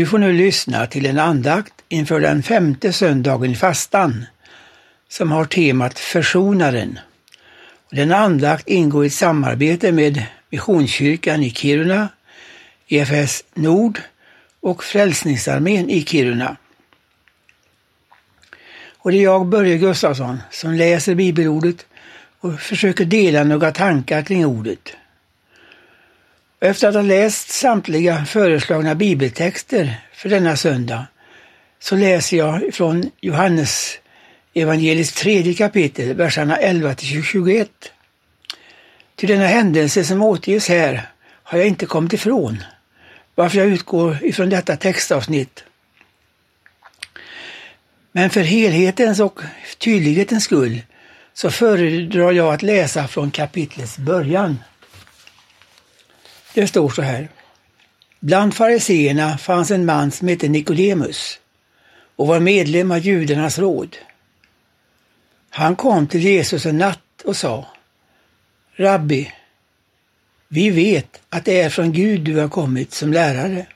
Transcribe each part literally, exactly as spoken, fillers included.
Du får nu lyssna till en andakt inför den femte söndagen i fastan som har temat Försonaren. Denna andakt ingår i ett samarbete med Missionskyrkan i Kiruna, E F S Nord och Frälsningsarmén i Kiruna. Och det är jag, Börje Gustafsson, som läser bibelordet och försöker dela några tankar kring ordet. Efter att ha läst samtliga föreslagna bibeltexter för denna söndag så läser jag från Johannes evangeliets tredje kapitel, verserna elva till tjugoett. Till denna händelse som återges här har jag inte kommit ifrån, varför jag utgår ifrån detta textavsnitt. Men för helhetens och tydlighetens skull så föredrar jag att läsa från kapitlets början. Det står så här. Bland fariseerna fanns en man som hette Nikodemus och var medlem av judarnas råd. Han kom till Jesus en natt och sa: Rabbi, vi vet att det är från Gud du har kommit som lärare.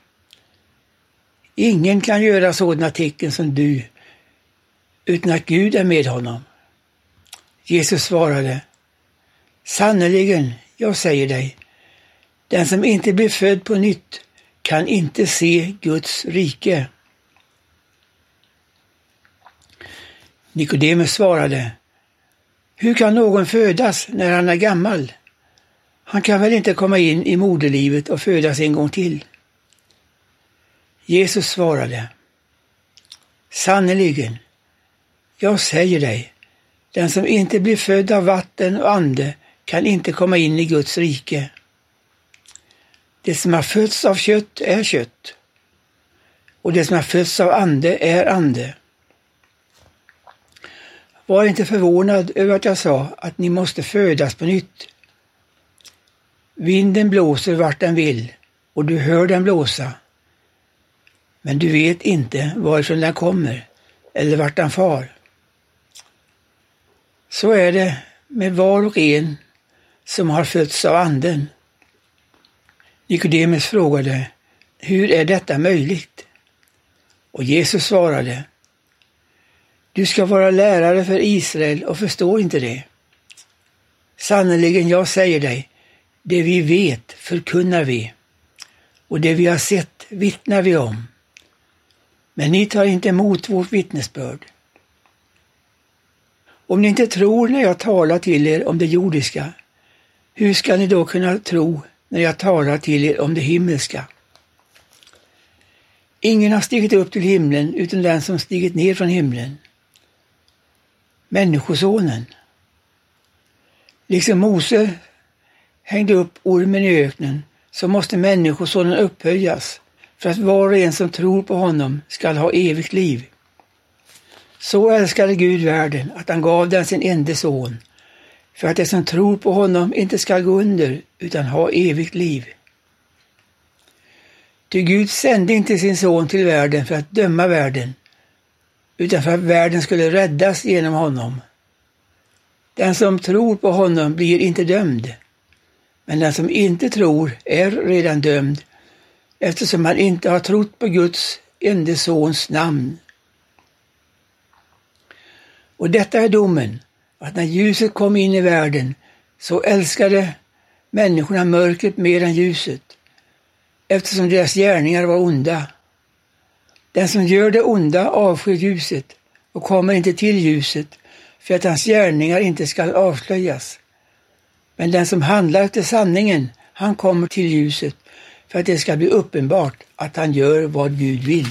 Ingen kan göra sådana tecken som du utan att Gud är med honom. Jesus svarade: Sannerligen, jag säger dig, den som inte blir född på nytt kan inte se Guds rike. Nikodemus svarade: Hur kan någon födas när han är gammal? Han kan väl inte komma in i moderlivet och födas en gång till? Jesus svarade: Sannerligen, jag säger dig, den som inte blir född av vatten och ande kan inte komma in i Guds rike. Det som har fötts av kött är kött, och det som har fötts av ande är ande. Var inte förvånad över att jag sa att ni måste födas på nytt. Vinden blåser vart den vill, och du hör den blåsa. Men du vet inte varifrån den kommer, eller vart den far. Så är det med var och en som har fötts av anden. Nikodemus frågade: Hur är detta möjligt? Och Jesus svarade: Du ska vara lärare för Israel och förstår inte det. Sannerligen, jag säger dig, det vi vet förkunnar vi, och det vi har sett vittnar vi om. Men ni tar inte emot vårt vittnesbörd. Om ni inte tror när jag talar till er om det jordiska, hur ska ni då kunna tro när jag talar till er om det himmelska? Ingen har stigit upp till himlen utan den som stigit ner från himlen, Människosonen. Liksom Mose hängde upp ormen i öknen, så måste Människosonen upphöjas för att var och en som tror på honom skall ha evigt liv. Så älskade Gud världen att han gav den sin enda son, för att det som tror på honom inte skall gå under utan ha evigt liv. Ty Gud sände inte sin son till världen för att döma världen, utan för att världen skulle räddas genom honom. Den som tror på honom blir inte dömd, men den som inte tror är redan dömd, eftersom han inte har trott på Guds enda sons namn. Och detta är domen, att när ljuset kom in i världen så älskade människorna mörkret mer än ljuset, eftersom deras gärningar var onda. Den som gör det onda avskyr ljuset och kommer inte till ljuset för att hans gärningar inte skall avslöjas. Men den som handlar efter sanningen, han kommer till ljuset för att det ska bli uppenbart att han gör vad Gud vill.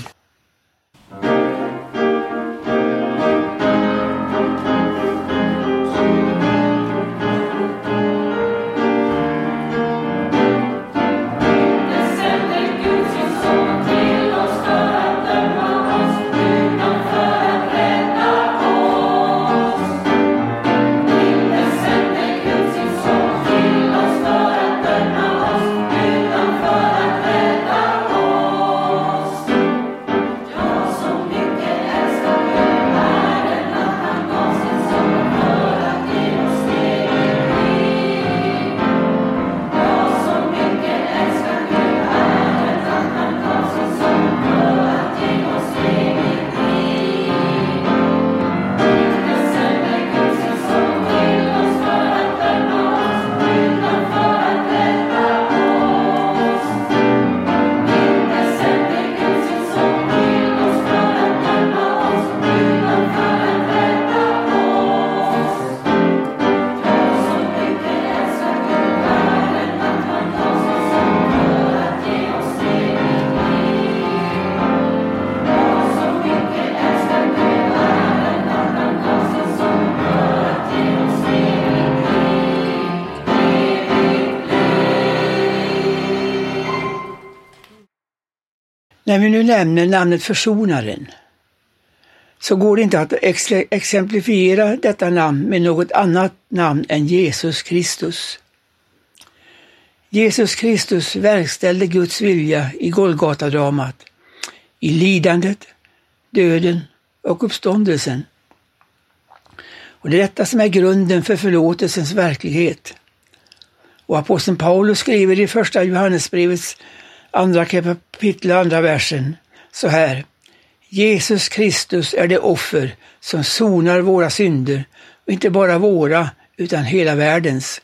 När vi nu nämner namnet försonaren så går det inte att exemplifiera detta namn med något annat namn än Jesus Kristus. Jesus Kristus verkställde Guds vilja i Golgata-dramat, i lidandet, döden och uppståndelsen. Och det är detta som är grunden för förlåtelsens verklighet. Och aposteln Paulus skriver i första Johannesbrevets andra kapitel, andra versen så här: Jesus Kristus är det offer som sonar våra synder, och inte bara våra utan hela världens.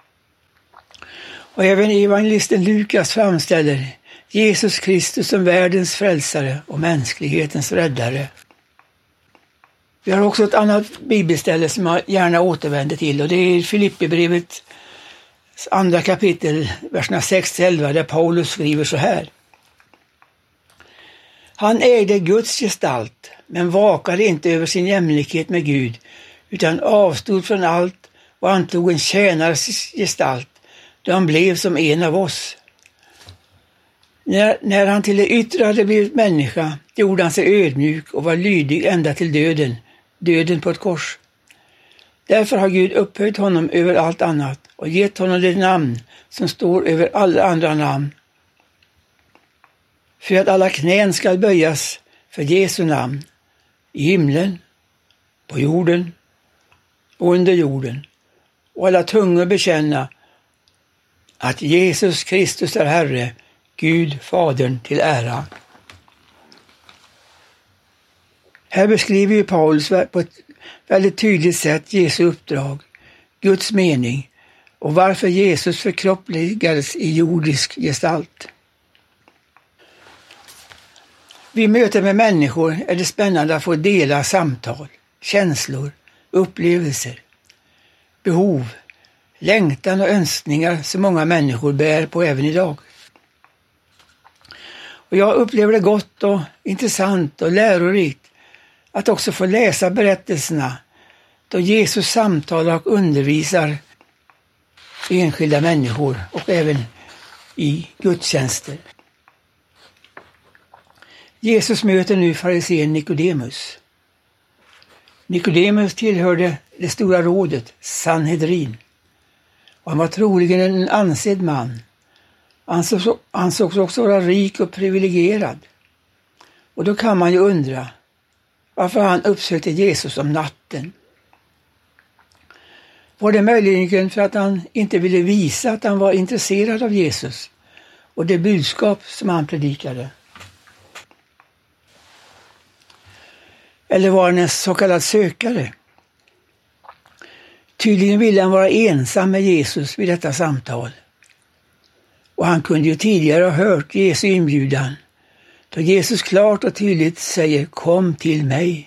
Och även evangelisten Lukas framställer Jesus Kristus som världens frälsare och mänsklighetens räddare. Vi har också ett annat bibelställe som jag gärna återvänder till, och det är Filipperbrevet andra kapitel, verserna sex till elva, där Paulus skriver så här: Han ägde Guds gestalt, men vakade inte över sin jämlikhet med Gud, utan avstod från allt och antog en tjänares gestalt, då han blev som en av oss. När, när han till det yttre hade blivit människa, gjorde han sig ödmjuk och var lydig ända till döden, döden på ett kors. Därför har Gud upphöjt honom över allt annat och gett honom det namn som står över alla andra namn, för att alla knän skall böjas för Jesu namn, i himlen, på jorden och under jorden, och alla tungor bekänna att Jesus Kristus är Herre, Gud Fadern till ära. Här beskriver ju Paulus på ett väldigt tydligt sätt Jesu uppdrag, Guds mening och varför Jesus förkroppligades i jordisk gestalt. Vid möten med människor är det spännande att få dela samtal, känslor, upplevelser, behov, längtan och önskningar som många människor bär på även idag. Och jag upplever det gott och intressant och lärorikt att också få läsa berättelserna då Jesus samtalar och undervisar enskilda människor och även i gudstjänster. Jesus möter nu farisén Nikodemus. Nikodemus tillhörde det stora rådet, Sanhedrin, och han var troligen en ansedd man. Han ansågs också vara rik och privilegierad. Och då kan man ju undra varför han uppsökte Jesus om natten. Var det möjligen för att han inte ville visa att han var intresserad av Jesus och det budskap som han predikade? Eller var han en så kallad sökare? Tydligen ville han vara ensam med Jesus vid detta samtal. Och han kunde ju tidigare ha hört Jesu inbjudan, då Jesus klart och tydligt säger: kom till mig.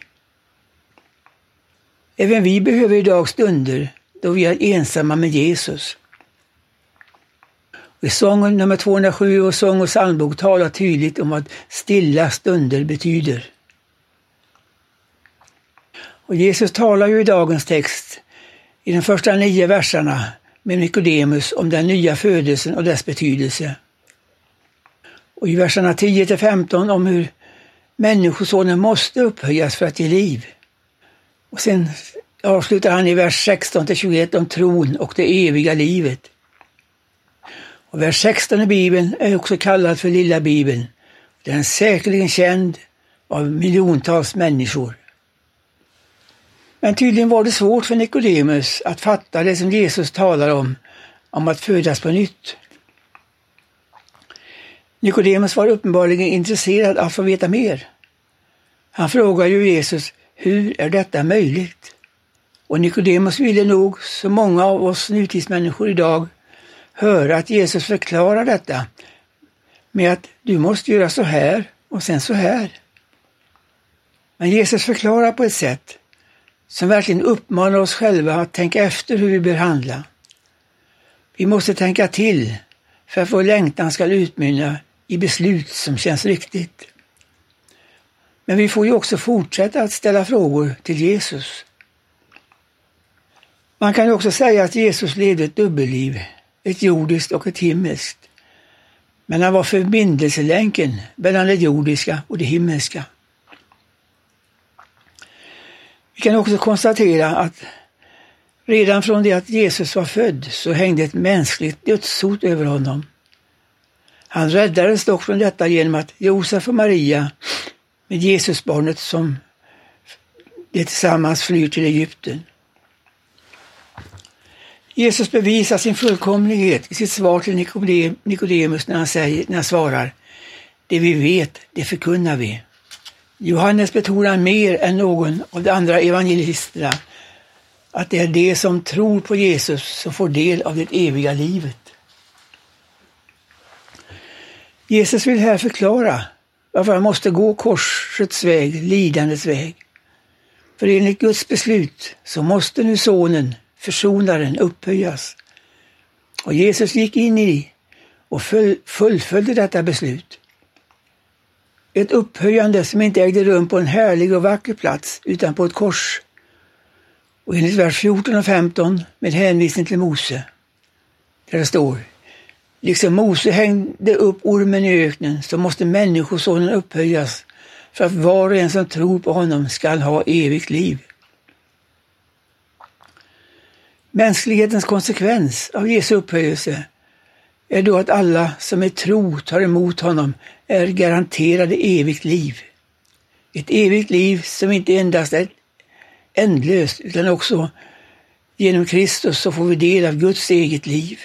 Även vi behöver idag stunder då vi är ensamma med Jesus. Och i sången nummer tvåhundrasju och sång och psalmbok talar tydligt om vad stilla stunder betyder. Och Jesus talar ju i dagens text i de första nio verserna med Nikodemus om den nya födelsen och dess betydelse. Och i verserna tio till femton om hur människosonen måste upphöjas för att ge liv. Och sen avslutar han i vers sexton till tjugoett om tron och det eviga livet. Och vers sexton i Bibeln är också kallad för Lilla Bibeln. Den är säkerligen känd av miljontals människor. Men tydligen var det svårt för Nikodemus att fatta det som Jesus talar om, om att födas på nytt. Nikodemus var uppenbarligen intresserad av att få veta mer. Han frågar ju Jesus: hur är detta möjligt? Och Nikodemus ville nog, som många av oss nutidsmänniskor idag, höra att Jesus förklarar detta med att du måste göra så här och sen så här. Men Jesus förklarar på ett sätt som verkligen uppmanar oss själva att tänka efter hur vi bör handla. Vi måste tänka till för att vår längtan ska utmynna i beslut som känns riktigt. Men vi får ju också fortsätta att ställa frågor till Jesus. Man kan ju också säga att Jesus levde ett dubbelliv, ett jordiskt och ett himmelskt. Men han var förbindelselänken mellan det jordiska och det himmelska. Vi kan också konstatera att redan från det att Jesus var född så hängde ett mänskligt dödshot över honom. Han räddades dock från detta genom att Josef och Maria med Jesusbarnet som de tillsammans flyr till Egypten. Jesus bevisar sin fullkomlighet i sitt svar till Nikodemus när han, säger, när han svarar: det vi vet, det förkunnar vi. Johannes betonar mer än någon av de andra evangelisterna att det är de som tror på Jesus som får del av det eviga livet. Jesus vill här förklara varför han måste gå korsets väg, lidandets väg. För enligt Guds beslut så måste nu sonen, försonaren, upphöjas. Och Jesus gick in i och full, fullföljde detta beslut. Ett upphöjande som inte ägde rum på en härlig och vacker plats utan på ett kors. Och enligt vers fjorton och femton med hänvisning till Mose, där det står: liksom Mose hängde upp ormen i öknen så måste människosonen upphöjas för att var och en som tror på honom skall ha evigt liv. Mänsklighetens konsekvens av Jesu upphöjelse är då att alla som i tro tar emot honom är garanterade evigt liv. Ett evigt liv som inte endast är ändlöst utan också genom Kristus så får vi del av Guds eget liv.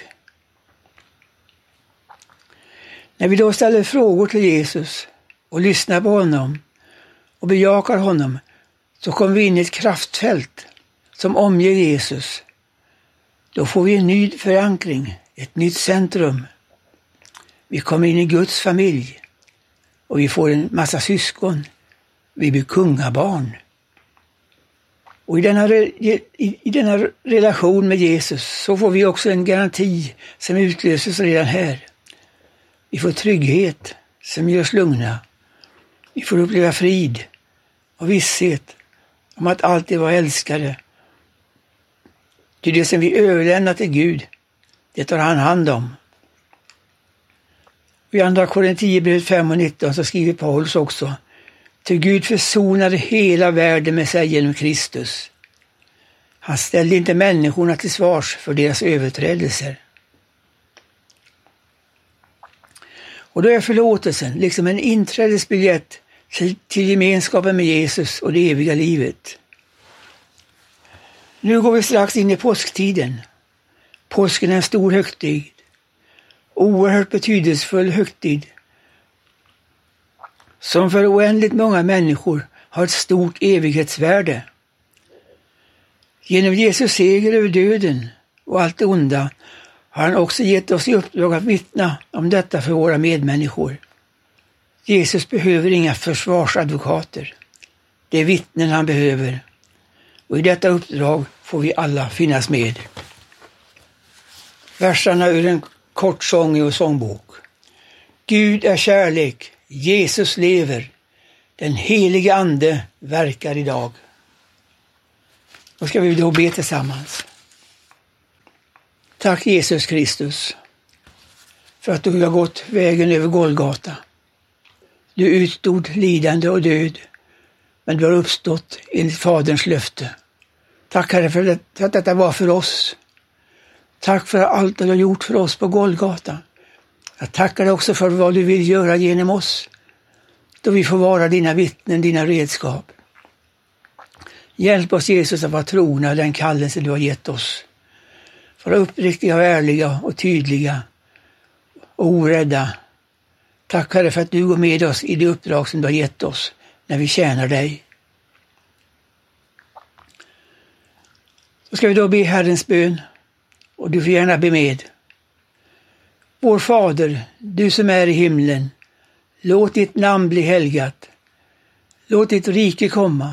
När vi då ställer frågor till Jesus och lyssnar på honom och bejakar honom så kommer vi in i ett kraftfält som omger Jesus. Då får vi en ny förankring, ett nytt centrum. Vi kommer in i Guds familj och vi får en massa syskon. Vi blir kungabarn. Och i denna, i, i denna relation med Jesus så får vi också en garanti som utlöses redan här. Vi får trygghet som gör oss lugna. Vi får uppleva frid och visshet om att alltid vara älskade. Till det som vi överlämnar till Gud, det tar han hand om. I andra Korinthierbrevet fem och nitton så skriver Paulus också: till Gud försonade hela världen med sig genom Kristus. Han ställde inte människorna till svars för deras överträdelser. Och då är förlåtelsen liksom en inträdesbiljett till, till gemenskapen med Jesus och det eviga livet. Nu går vi strax in i påsktiden. Påsken är en stor högtid. Oerhört betydelsefull högtid. Som för oändligt många människor har ett stort evighetsvärde. Genom Jesus seger över döden och allt det onda har han också gett oss i uppdrag att vittna om detta för våra medmänniskor. Jesus behöver inga försvarsadvokater. Det är vittnen han behöver. Och i detta uppdrag får vi alla finnas med. Versarna ur en kort sång och sångbok. Gud är kärlek, Jesus lever, den helige ande verkar idag. Då ska vi då be tillsammans. Tack Jesus Kristus för att du har gått vägen över Golgata. Du utstod lidande och död, men du har uppstått enligt Faderns löfte. Tack Herre för att detta var för oss. Tack för allt du har gjort för oss på Golgata. Jag tackar dig också för vad du vill göra genom oss, då vi får vara dina vittnen, dina redskap. Hjälp oss Jesus att vara trogna den kallelse du har gett oss. Vara uppriktiga och ärliga och tydliga och orädda. Tack Herre för att du går med oss i det uppdrag som du har gett oss när vi tjänar dig. Så ska vi då be Herrens bön och du får gärna be med. Vår Fader, du som är i himlen, låt ditt namn bli helgat. Låt ditt rike komma.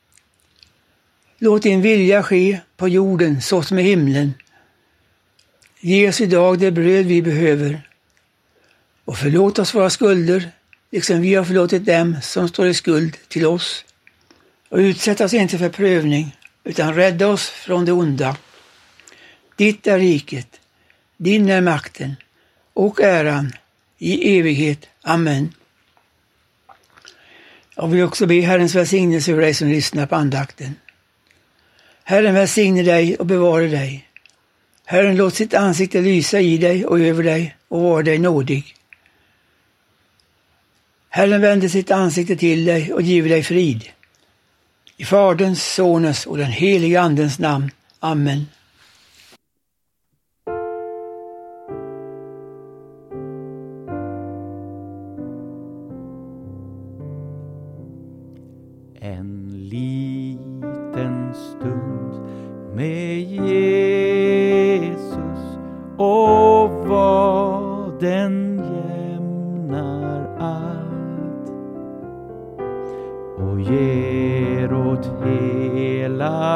Låt din vilja ske på jorden så som i himlen. Ge oss idag det bröd vi behöver. Och förlåt oss våra skulder, liksom vi har förlåtit dem som står i skuld till oss. Och utsätt oss inte för prövning, utan rädda oss från det onda. Ditt är riket, din är makten och äran i evighet. Amen. Jag vill också be Herrens välsignelse över dig som lyssnar på andakten. Herren välsigne dig och bevara dig. Herren låt sitt ansikte lysa i dig och över dig och vara dig nådig. Herren vänder sitt ansikte till dig och giver dig frid. I Faderns, Sonens och den heliga Andens namn. Amen. En liten stund med Jesus, och vad den jämnar allt och ger åt hela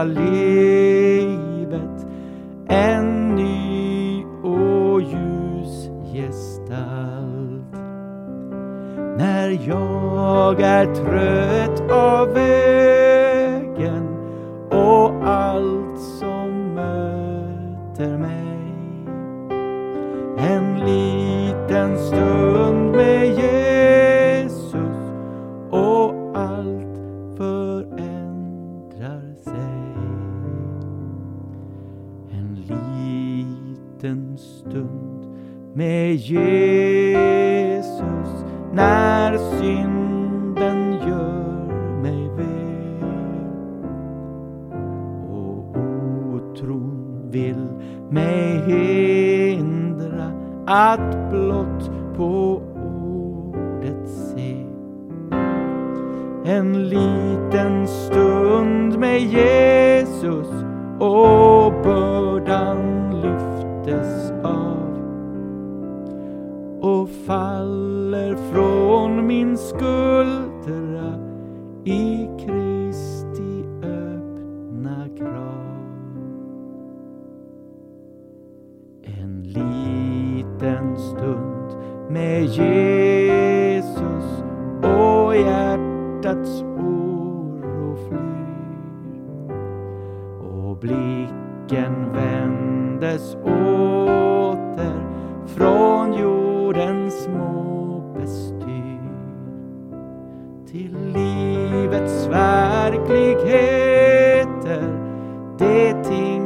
livet en ny och ljus gestalt. När jag är trött av vägen och allt som möter mig, en liten stund med Jesus och allt förändrar sig. En liten stund med Jesus när synden gör mig väl och otron vill mig hindra att blott på ordet se. En liten stund med Jesus och bördan lyftes av och faller från min skuldra i Kristi öppna grav. En liten stund med Jesus och hjärtats oro flyr och blicken vändes åter från jordens små bestyr till livets verkligheter, det ting